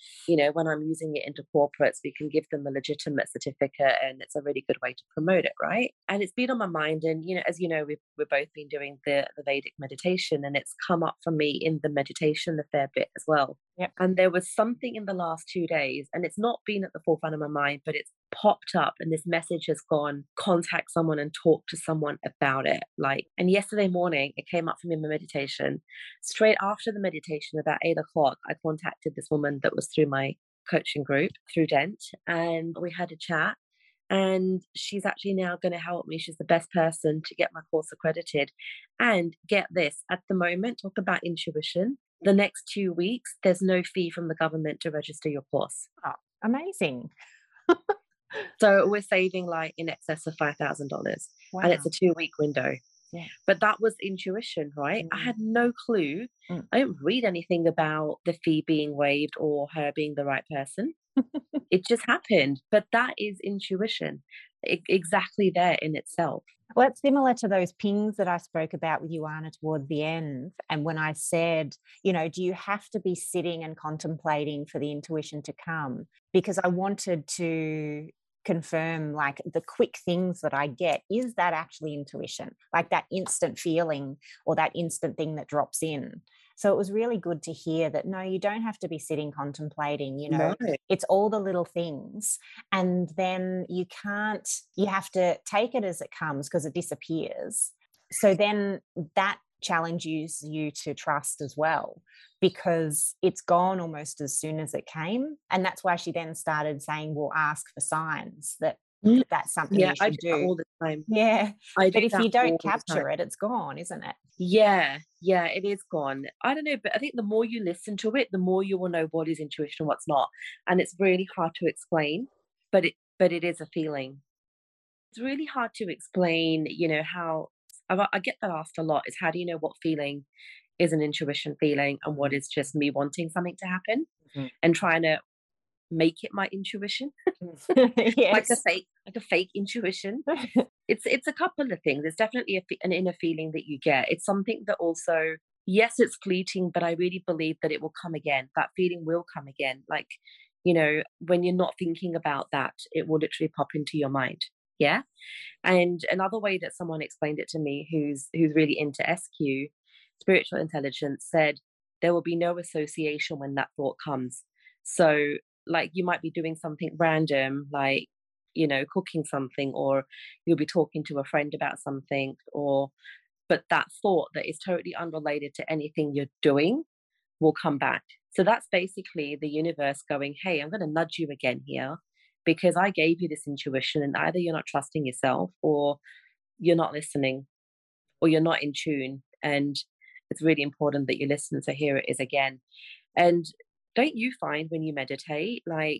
you know, when I'm using it into corporates, we can give them a legitimate certificate, and it's a really good way to promote it, right? And it's been on my mind. And, you know, as you know, we've, we've both been doing the, the Vedic meditation, and it's come up for me in the meditation a fair bit as well. Yep. And there was something in the last two days, and it's not been at the forefront of my mind, but it's popped up, and this message has gone, contact someone and talk to someone about it. Like, and yesterday morning, it came up for me in my meditation. Straight after the meditation, about eight o'clock, I contacted this woman that was through my coaching group, through Dent, and we had a chat. And she's actually now going to help me. She's the best person to get my course accredited. And get this, at the moment, talk about intuition. The next two weeks, there's no fee from the government to register your course. Oh, amazing. So we're saving like in excess of five thousand dollars. Wow. And it's a two week window. Yeah. But that was intuition, right? Mm. I had no clue. Mm. I didn't read anything about the fee being waived or her being the right person. It just happened. But that is intuition, it, exactly there in itself. Well, it's similar to those pings that I spoke about with you, Anna, towards the end. And when I said, you know, do you have to be sitting and contemplating for the intuition to come? Because I wanted to confirm, like, the quick things that I get, is that actually intuition? Like that instant feeling or that instant thing that drops in. So it was really good to hear that, no, you don't have to be sitting contemplating, you know, No. It's all the little things. And then you can't, you have to take it as it comes because it disappears. So then that challenges you to trust as well, because it's gone almost as soon as it came. And that's why she then started saying, well, ask for signs that Mm. that's something Yeah, you I should do that do. all the time. Yeah. I do But if that you don't all the capture time. it, it's gone, isn't it? Yeah, yeah, it is gone. I don't know, but I think the more you listen to it, the more you will know what is intuition and what's not. And it's really hard to explain, but it but it is a feeling. It's really hard to explain, you know, how I, I get that asked a lot, is how do you know what feeling is an intuition feeling and what is just me wanting something to happen Mhm. and trying to make it my intuition. Like a Yes. fake, like a fake intuition. It's it's a couple of things. It's definitely a, fe- an inner feeling that you get. It's something that also, yes, it's fleeting, but I really believe that it will come again. That feeling will come again. Like, you know, when you're not thinking about that, it will literally pop into your mind. Yeah. And another way that someone explained it to me, who's who's really into S Q, spiritual intelligence, said there will be no association when that thought comes. So, like, you might be doing something random, like, you know, cooking something, or you'll be talking to a friend about something, or, but that thought that is totally unrelated to anything you're doing will come back. So that's basically the universe going, hey, I'm going to nudge you again here because I gave you this intuition, and either you're not trusting yourself, or you're not listening, or you're not in tune. And it's really important that you listen. So here it is again. And don't you find when you meditate, like,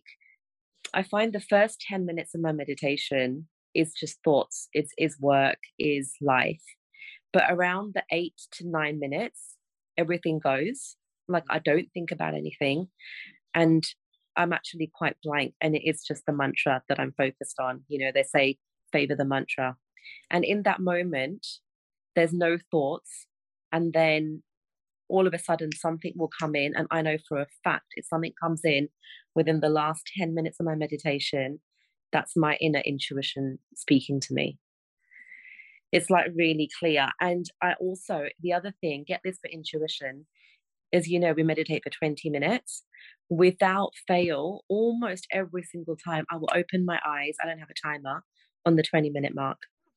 I find the first ten minutes of my meditation is just thoughts, it's is work, is life. But around the eight to nine minutes, everything goes. Like, I don't think about anything. And I'm actually quite blank. And it is just the mantra that I'm focused on. You know, they say favor the mantra. And in that moment, there's no thoughts. And then all of a sudden something will come in, and I know for a fact if something comes in within the last ten minutes of my meditation, that's my inner intuition speaking to me. It's like really clear. And I also, the other thing, get this for intuition, is, you know, we meditate for twenty minutes. Without fail, almost every single time I will open my eyes, I don't have a timer, on the twenty minute mark.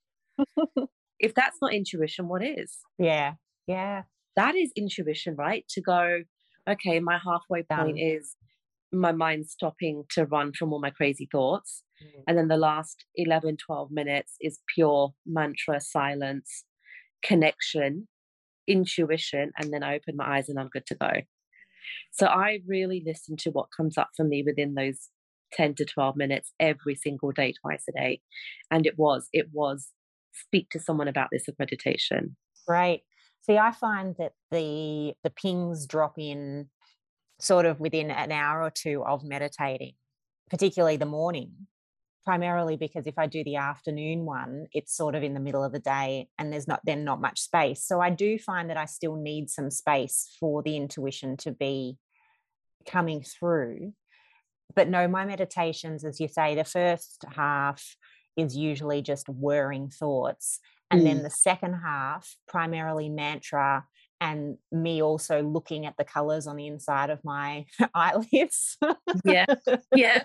If that's not intuition, what is? Yeah. Yeah. That is intuition, right? To go, okay, my halfway point Done. is my mind stopping to run from all my crazy thoughts. Mm. And then the last eleven, twelve minutes is pure mantra, silence, connection, intuition. And then I open my eyes and I'm good to go. So I really listen to what comes up for me within those ten to twelve minutes every single day, twice a day. And it was, it was speak to someone about this accreditation. Great. See, I find that the the pings drop in sort of within an hour or two of meditating, particularly the morning, primarily because if I do the afternoon one, it's sort of in the middle of the day and there's not then not much space. So I do find that I still need some space for the intuition to be coming through. But no, my meditations, as you say, the first half is usually just whirring thoughts. And mm. then the second half, primarily mantra, and me also looking at the colors on the inside of my eyelids. Yeah. Yeah.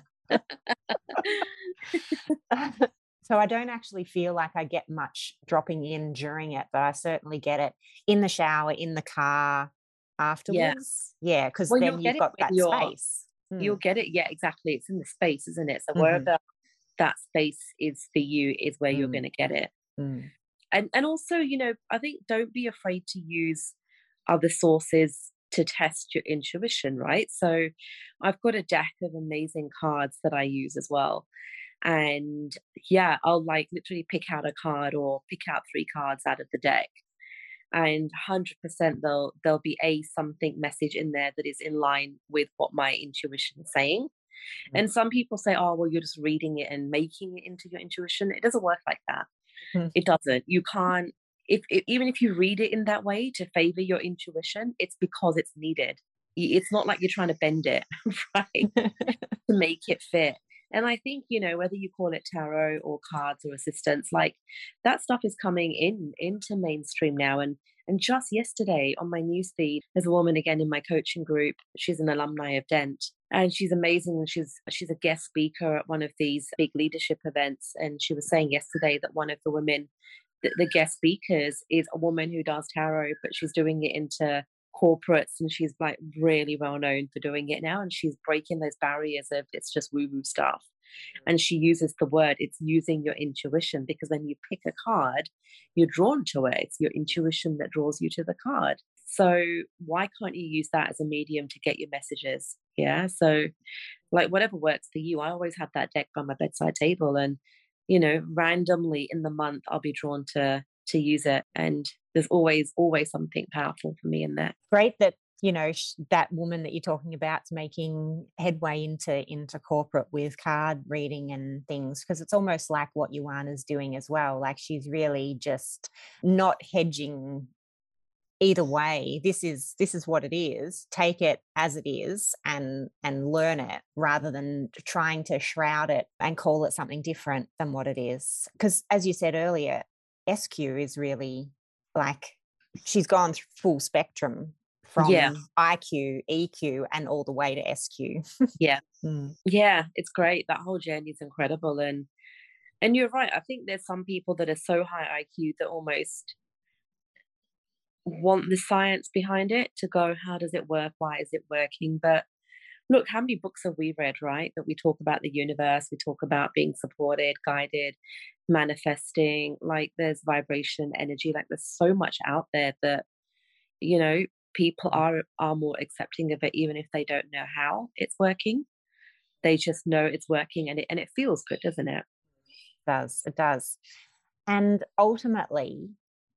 So I don't actually feel like I get much dropping in during it, but I certainly get it in the shower, in the car, afterwards. Yeah, because yeah, well, then you've got that space. You'll get it. Yeah, exactly. It's in the space, isn't it? So wherever mm. that space is for you is where mm. you're going to get it. Mm. And and also, you know, I think don't be afraid to use other sources to test your intuition, right? So I've got a deck of amazing cards that I use as well. And yeah, I'll like literally pick out a card or pick out three cards out of the deck. And one hundred percent there'll, there'll be a something message in there that is in line with what my intuition is saying. Mm-hmm. And some people say, oh, well, you're just reading it and making it into your intuition. It doesn't work like that. Mm-hmm. It doesn't. You can't, if, if even if you read it in that way to favor your intuition, it's because it's needed. It's not like you're trying to bend it, right? To make it fit. And I think, you know, whether you call it tarot or cards or assistance, like that stuff is coming in into mainstream now. And and just yesterday on my newsfeed, there's a woman again in my coaching group. She's an alumni of Dent, and she's amazing. And she's she's a guest speaker at one of these big leadership events. And she was saying yesterday that one of the women, the, the guest speakers, is a woman who does tarot, but she's doing it into corporates, and she's like really well known for doing it now, and she's breaking those barriers of it's just woo-woo stuff. Mm-hmm. And she uses the word, it's using your intuition, because when you pick a card, you're drawn to it. It's your intuition that draws you to the card. So why can't you use that as a medium to get your messages? Yeah. So like whatever works for you. I always have that deck by my bedside table, and you know, randomly in the month I'll be drawn to to use it, and there's always always something powerful for me in there. Great that, you know, that woman that you're talking about is making headway into into corporate with card reading and things, because it's almost like what Ioana's doing as well. Like she's really just not hedging either way. This is this is what it is. Take it as it is and and learn it, rather than trying to shroud it and call it something different than what it is. Because as you said earlier, S Q is really like, she's gone through full spectrum from yeah. I Q, E Q, and all the way to S Q. Yeah. Mm. Yeah, it's great. That whole journey is incredible. And and you're right. I think there's some people that are so high I Q that almost want the science behind it to go, how does it work? Why is it working? But look, how many books have we read, right? That we talk about the universe, we talk about being supported, guided, manifesting, like there's vibration, energy, like there's so much out there that, you know, people are are more accepting of it, even if they don't know how it's working. They just know it's working, and it and it feels good, doesn't it? It does, it does. And ultimately,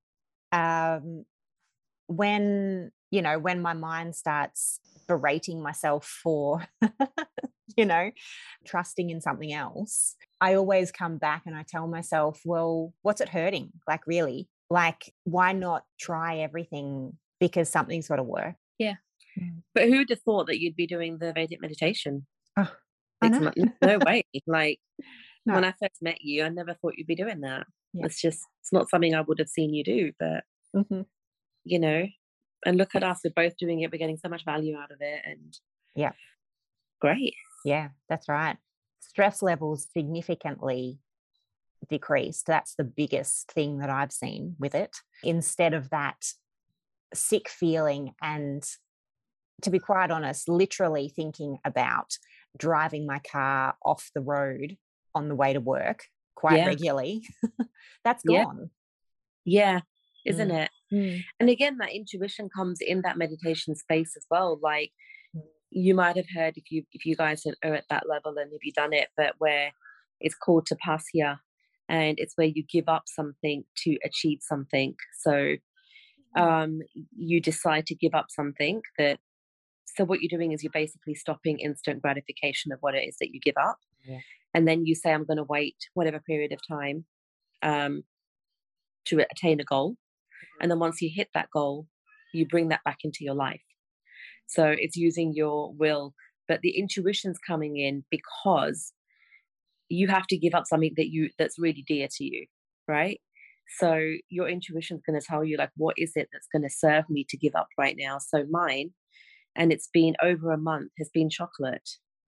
um, when, you know, when my mind starts berating myself for, you know, trusting in something else, I always come back and I tell myself, well, what's it hurting? Like, really? Like, why not try everything? Because something's got to work. Yeah. Mm. But who'd have thought that you'd be doing the Vedic meditation? Oh, I know. Not, no way. Like, no. When I first met you, I never thought you'd be doing that. Yeah. It's just, it's not something I would have seen you do, but, mm-hmm. you know, and look at us, we're both doing it. We're getting so much value out of it. And yeah, great. Yeah, that's right. Stress levels significantly decreased. That's the biggest thing that I've seen with it. Instead of that sick feeling, and to be quite honest, literally thinking about driving my car off the road on the way to work quite yeah. regularly, that's gone. Yeah, yeah. Isn't mm. it? Mm. And again, that intuition comes in that meditation space as well. Like you might have heard, if you if you guys are at that level and have you done it, but where it's called tapasya, and it's where you give up something to achieve something. So um, you decide to give up something that, so what you're doing is you're basically stopping instant gratification of what it is that you give up. Yeah. And then you say, I'm going to wait whatever period of time um, to attain a goal. And then once you hit that goal, you bring that back into your life. So it's using your will, but the intuition's coming in because you have to give up something that you that's really dear to you, right? So your intuition's going to tell you, like, what is it that's going to serve me to give up right now? So mine, and it's been over a month, has been chocolate.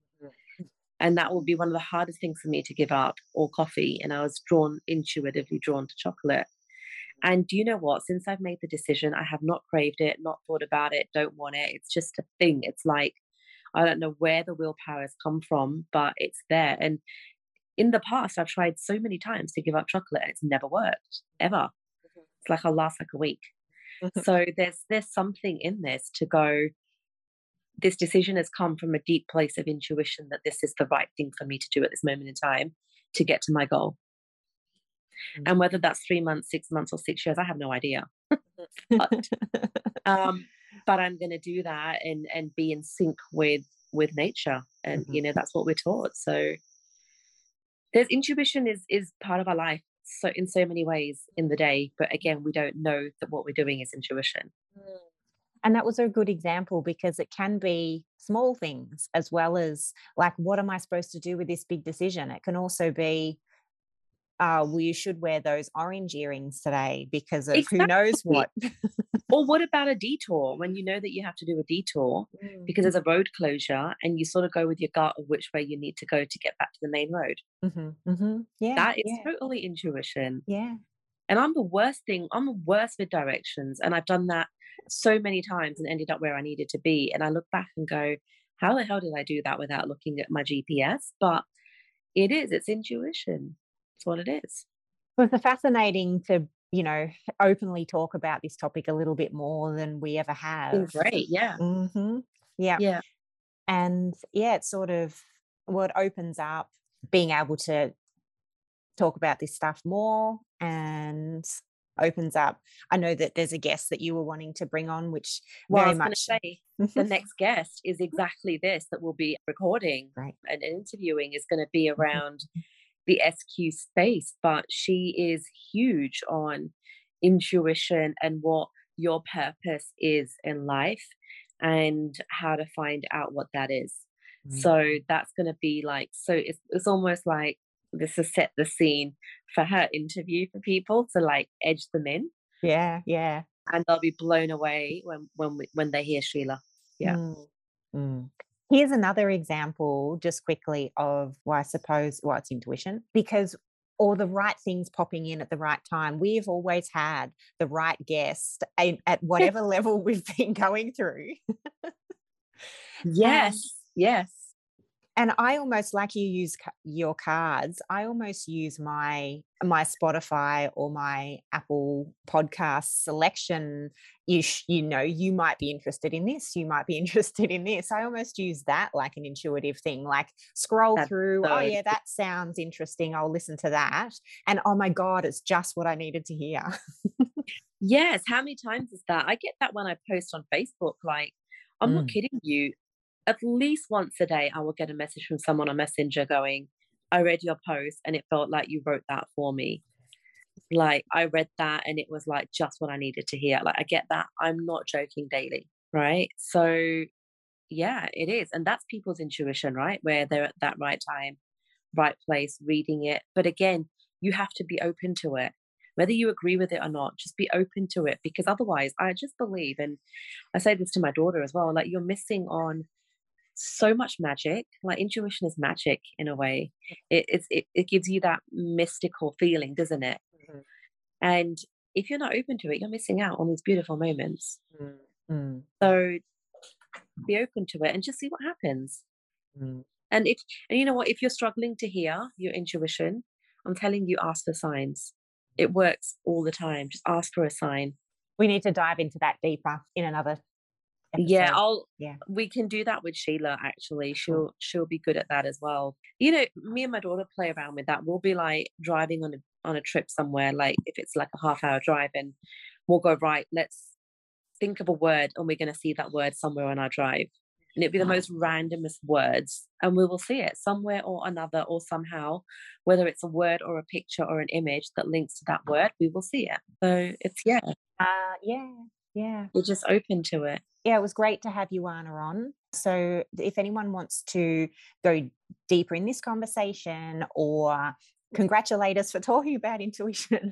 And that will be one of the hardest things for me to give up, or coffee. And I was drawn, intuitively drawn to chocolate. And do you know what? Since I've made the decision, I have not craved it, not thought about it, don't want it. It's just a thing. It's like, I don't know where the willpower has come from, but it's there. And in the past, I've tried so many times to give up chocolate and it's never worked, ever. It's like I'll last like a week. So there's there's something in this to go, this decision has come from a deep place of intuition that this is the right thing for me to do at this moment in time to get to my goal. Mm-hmm. And whether that's three months, six months, or six years, I have no idea. but, um, but I'm going to do that and and be in sync with with nature, and mm-hmm. you know that's what we're taught. So there's intuition is is part of our life, so in so many ways in the day. But again, we don't know that what we're doing is intuition. And that was a good example, because it can be small things as well as, like, what am I supposed to do with this big decision? It can also be, uh, well, you should wear those orange earrings today because of exactly. who knows what. Or what about a detour, when you know that you have to do a detour mm. because there's a road closure, and you sort of go with your gut of which way you need to go to get back to the main road. Mm-hmm. Mm-hmm. Yeah, that is yeah. totally intuition. Yeah. And I'm the worst thing. I'm the worst with directions. And I've done that so many times and ended up where I needed to be. And I look back and go, how the hell did I do that without looking at my G P S? But it is, it's intuition. It's what it is. Well, it's fascinating to, you know, openly talk about this topic a little bit more than we ever have. It's great. Yeah. Mm-hmm. Yeah. Yeah. And yeah, it's sort of what opens up being able to talk about this stuff more, and opens up. I know that there's a guest that you were wanting to bring on, which well, very I was much say, the next guest is exactly this that we'll be recording right. and interviewing is going to be around the S Q space, but she is huge on intuition and what your purpose is in life and how to find out what that is. Mm-hmm. So that's going to be like, so it's, it's almost like this has set the scene for her interview for people to like edge them in. Yeah, yeah. And they'll be blown away when when we, when they hear Sheila. Yeah. Mm. Mm. Here's another example, just quickly, of, well, I suppose, well, it's intuition, because all the right things popping in at the right time. We've always had the right guest at whatever level we've been going through. Yes, um, yes. And I almost, like you use your cards, I almost use my my Spotify or my Apple podcast selection. You, sh, you know, you might be interested in this, you might be interested in this. I almost use that like an intuitive thing, like scroll That's through, so oh yeah, that sounds interesting, I'll listen to that. And oh my God, it's just what I needed to hear. Yes, how many times is that? I get that when I post on Facebook, like, I'm mm. not kidding you. At least once a day, I will get a message from someone on Messenger going, I read your post and it felt like you wrote that for me. Like, I read that and it was like just what I needed to hear. Like, I get that. I'm not joking daily, right? So, yeah, it is. And that's people's intuition, right? Where they're at that right time, right place, reading it. But again, you have to be open to it. Whether you agree with it or not, just be open to it. Because otherwise, I just believe, and I say this to my daughter as well, like, you're missing on so much magic. Like, intuition is magic in a way. It, it's, it, it gives you that mystical feeling, doesn't it? Mm-hmm. And if you're not open to it, you're missing out on these beautiful moments. Mm-hmm. So be open to it and just see what happens. Mm-hmm. And if, and you know what, if you're struggling to hear your intuition, I'm telling you, ask for signs. It works all the time. Just ask for a sign. We need to dive into that deeper in another episode. Yeah, I'll. Yeah, we can do that with Sheila. Actually, she'll she'll be good at that as well. You know, me and my daughter play around with that. We'll be like driving on a on a trip somewhere, like if it's like a half hour drive, and we'll go, right, let's think of a word, and we're going to see that word somewhere on our drive, and it'll be the most randomest words, and we will see it somewhere or another, or somehow, whether it's a word or a picture or an image that links to that word, we will see it. So it's yeah, uh, yeah. Yeah. You're just open to it. Yeah, it was great to have you, Anna, on. So if anyone wants to go deeper in this conversation or congratulate us for talking about intuition.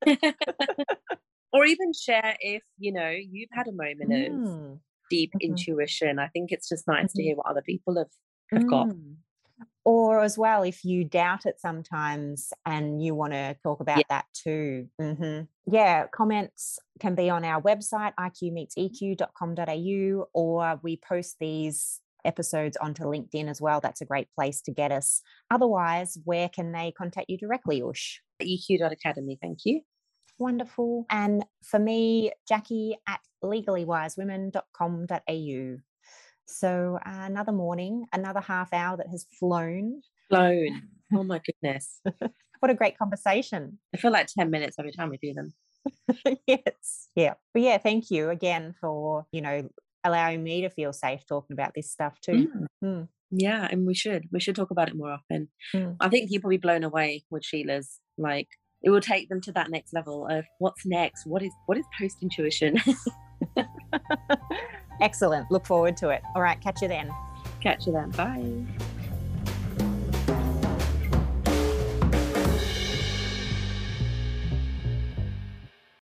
Or even share if, you know, you've had a moment Mm. of deep Mhm. intuition. I think it's just nice to Mhm. hear what other people have, have got. Mm. Or as well, if you doubt it sometimes and you want to talk about Yeah. that too. hmm Yeah, comments can be on our website, I Q meets E Q dot com dot a u, or we post these episodes onto LinkedIn as well. That's a great place to get us. Otherwise, where can they contact you directly, Ush? E Q dot academy, thank you. Wonderful. And for me, Jackie at legally wise women dot com dot a u. So uh, another morning, another half hour that has flown. Flown. Oh my goodness. What a great conversation. I feel like ten minutes every time we do them. Yes. Yeah. But yeah, thank you again for, you know, allowing me to feel safe talking about this stuff too. Mm. Mm. Yeah, and we should. We should talk about it more often. Mm. I think people will be blown away with Sheila's. Like, it will take them to that next level of what's next? What is what is post intuition? Excellent. Look forward to it. All right. Catch you then. Catch you then. Bye.